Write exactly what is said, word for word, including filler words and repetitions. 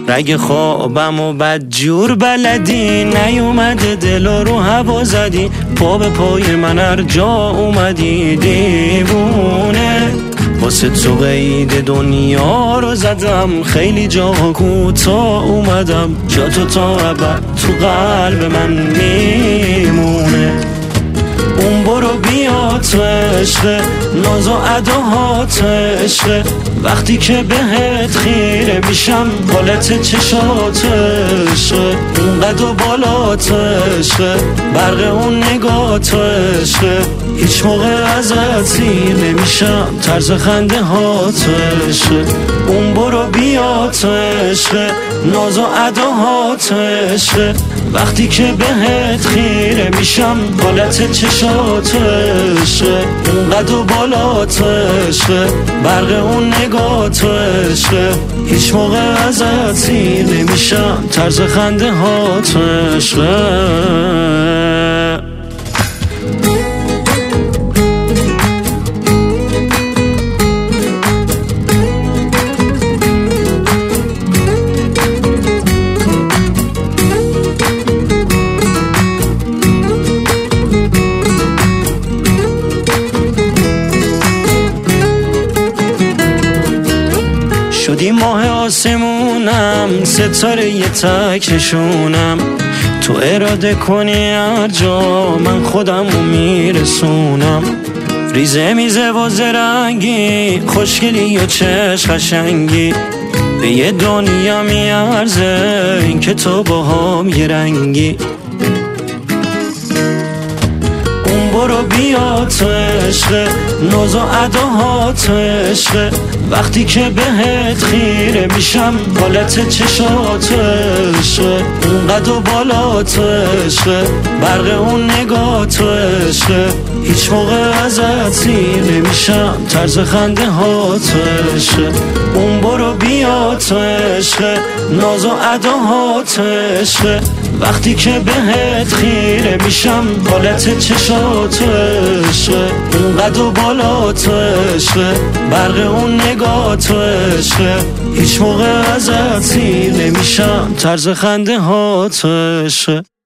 رگ خوابم و بدجور بلدی، نیومده دل رو هوا زدی، پا به پای من هر جا اومدی دیوونه. واسه تو قید دنیا رو زدم، خیلی جا کوتا اومدم، جا تو تا ابد تو قلب من میمونه. اون برو بیا تو عشق، ناز و اداهات عشق، وقتی که بهت خیره میشم حالت چشات عشق، اون قد و بالات عشق، برق اون نگات عشق، هیچ موقع ازت سیر نمیشم طرز خنده هات عشق. اون برو بیا تو عشق، ناز و اداهات عشق، وقتی که بهت خیره میشم حالت چشات عشق، اون قد و بالات عشق، برق اون نگات عشق، هیچ موقع ازت سیر نمیشم طرز خنده هات عشق. شدی ماه آسمونم، ستاره یه تک نشونم، تو اراده کنی هر جا من خودم رو میرسونم. ریزه میزه و زرنگی، خوشگلی و چشم قشنگی، به یه دنیا میارزه این که تو با هم یه رنگی. اون برو بیا تو عشق، ناز و اداهات عشق، وقتی که بهت خیره میشم حالت چشات عشق، اون قد و بالات عشق، برق اون نگات عشق، هیچ موقع ازت سیر نمیشم طرز خنده هات عشق. اون برو بیا تو عشق، ناز و اداهات عشق، وقتی که بهت خیره میشم حالت چشات عشق، اون قد و بالات عشق، برق اون نگات عشق، هیچ موقع ازت سیر نمیشم طرز خنده هات عشق.